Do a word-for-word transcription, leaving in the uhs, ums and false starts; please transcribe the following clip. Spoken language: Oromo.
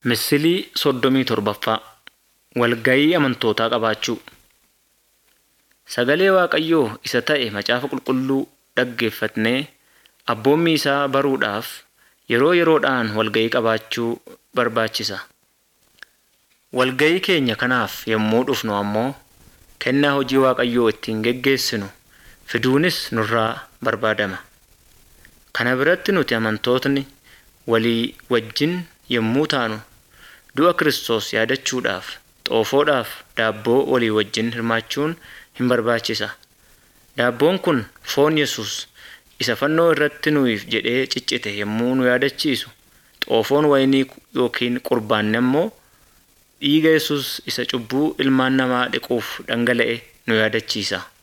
Misilii soddomii torbaffaa walgayii amantootaa qabaachuu. Sagalee Waaqayyoo isa ta'e macaafa qulqulluu dhaggeeffatnee abboommii isaa baruudhaaf yeroo yeroodhaan walgayii qabaachuu barbaachisa. Walgayii keenya kanaaf yommuu dhufnu ammoo kennaa hojii Waaqayyoo ittiin geggeessinu fiduunis nurraa barbaadama. Kana biratti nuti amantootni walii wajjin yommuu taanu du'a Kiristoos yaadachuudhaaf xoofoodhaaf daabboo walii wajjin hirmaachuun hin barbaachisa. Daabboon kun foon Yesuus isa fannoo irratti nuyiif jedhee ciccite yommuu nu yaadachiisu, xoofoon wayinii yookiin qurbaanni ammoo dhiiga Yesuus isa cubbuu ilmaan namaa dhiquuf dhangala'e nu yaadachiisa.